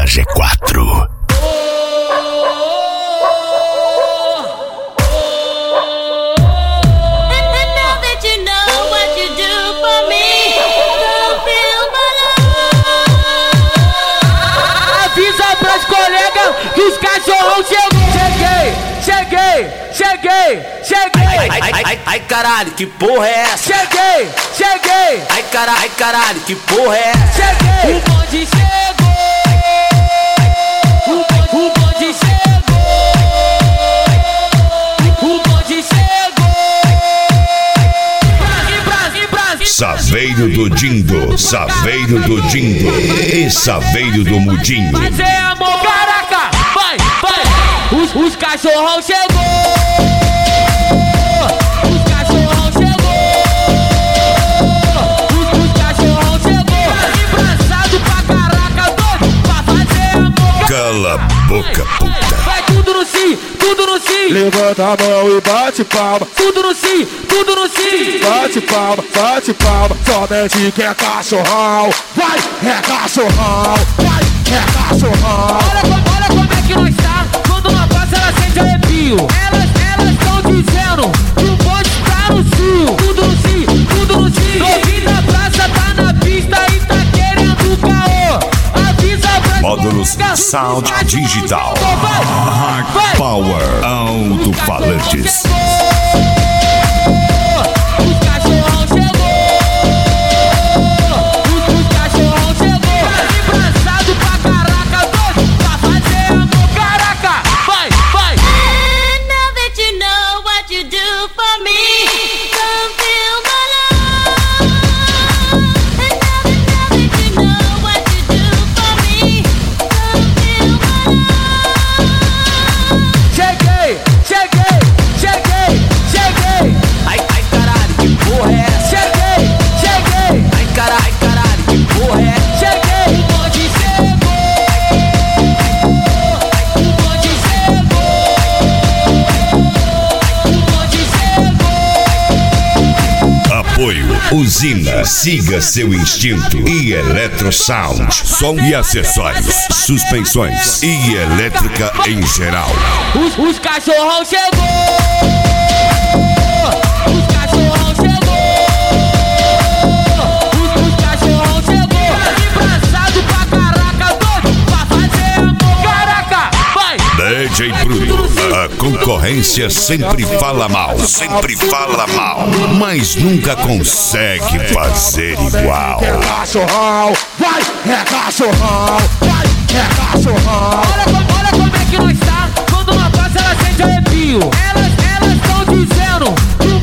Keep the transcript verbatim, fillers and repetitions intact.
G quatro. Que os cachorrão chegou. Cheguei, cheguei, cheguei, cheguei. Ai, ai, ai, ai, caralho, que porra é essa? Cheguei, cheguei. Ai, caralho, ai, caralho, que porra é essa? Cheguei. O bonde chegou. O bonde, o bonde chegou. O bonde chegou. Brasil, Brasil, Brasil. Saveiro do Dindo, Saveiro do Dindo e Saveiro do Mudinho. Mas é amor, caraca. Vai, vai. Os, os cachorrão chegou. Os cachorrão chegou. Os, os cachorrão chegou. Embraçado pra caraca, doido pra fazer amor. Cala a boca, puta. Vai tudo no sim, tudo no sim. Levanta a mão e bate palma. Tudo no sim, tudo no sim. Bate palma, bate palma. Somente que é cachorrão. Vai, é cachorrão. Vai, é cachorrão. Olha, olha como é que nós tá. Quando nós passa, ela sente arrepio. Elas, elas tão dizendo que o bonde tá no cio. Tudo no cio, tudo no cio. Novinho da praça tá na pista e tá querendo caô. Avisa pra Módulos Sound Digital. Vai, vai. Power Alto-Falantes. Os cachorrão chegou. Os, os cachorrão chegou. Embraçado pra caraca, doido pra fazer amor. Caraca, vai, vai. And now that you know what you do for me, come feel my love. And now that, now that you know what you do for me, come feel my love. Cheguei, cheguei, cheguei, cheguei. Ai, ai, caralho, que porra é essa? Cheguei, cheguei, Ai, caralho, ai, caralho, que porra é essa? cheguei. O bonde chegou. O bonde chegou. O bonde chegou. Apoio Usina, siga seu instinto. E Eletro Sound, som e acessórios, suspensões e elétrica em geral. Os, os cachorrão chegou. Os cachorrão chegou. Os, os cachorrão chegou. Embraçado pra caraca, doido pra fazer amor. Caraca, vai. D J Bruno, a concorrência sempre fala mal, sempre fala mal, mas nunca consegue fazer igual. É cachorrão. Vai, é cachorrão. Vai, é cachorrão. Olha, como- olha como é que nós tá. Quando nós passa, ela sente arrepio. Elas, elas tão dizendo que o